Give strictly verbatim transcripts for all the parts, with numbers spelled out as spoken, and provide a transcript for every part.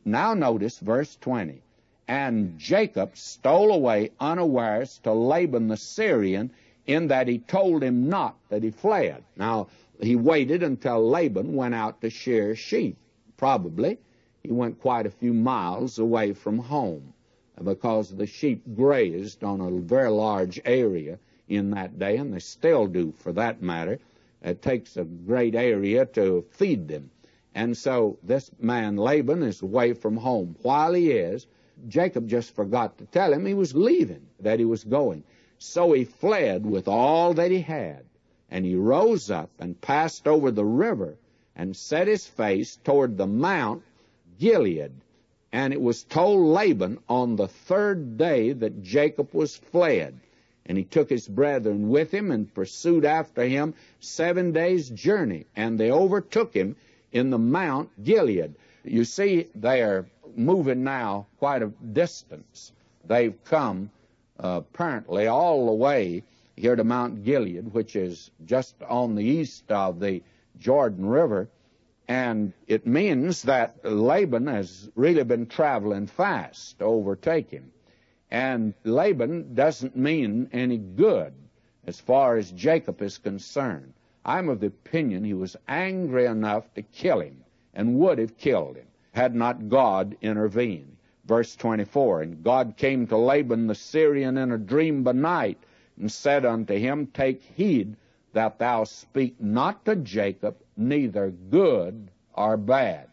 Now notice verse twenty. And Jacob stole away unawares to Laban the Syrian, in that he told him not that he fled. Now, he waited until Laban went out to shear sheep. Probably he went quite a few miles away from home, because the sheep grazed on a very large area in that day, and they still do for that matter. It takes a great area to feed them. And so this man Laban is away from home. While he is, Jacob just forgot to tell him he was leaving, that he was going. So he fled with all that he had, and he rose up and passed over the river and set his face toward the Mount Gilead. And it was told Laban on the third day that Jacob was fled. And he took his brethren with him and pursued after him seven days' journey. And they overtook him in the Mount Gilead. You see, they are moving now quite a distance. They've come uh, apparently all the way here to Mount Gilead, which is just on the east of the Jordan River. And it means that Laban has really been traveling fast to overtake him. And Laban doesn't mean any good as far as Jacob is concerned. I'm of the opinion he was angry enough to kill him, and would have killed him, had not God intervened. Verse twenty-four, and God came to Laban the Syrian in a dream by night, and said unto him, Take heed that thou speak not to Jacob, neither good or bad.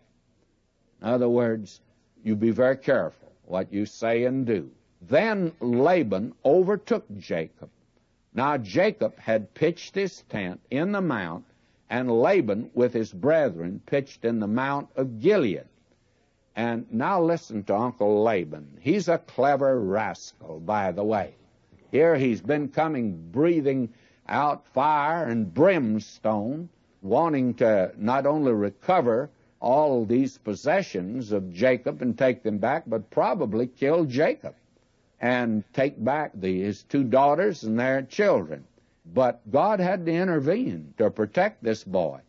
In other words, you be very careful what you say and do. Then Laban overtook Jacob. Now Jacob had pitched his tent in the mount, and Laban with his brethren pitched in the mount of Gilead. And now listen to Uncle Laban. He's a clever rascal, by the way. Here he's been coming breathing out fire and brimstone, wanting to not only recover all these possessions of Jacob and take them back, but probably kill Jacob and take back the, his two daughters and their children. But God had to intervene to protect this boy.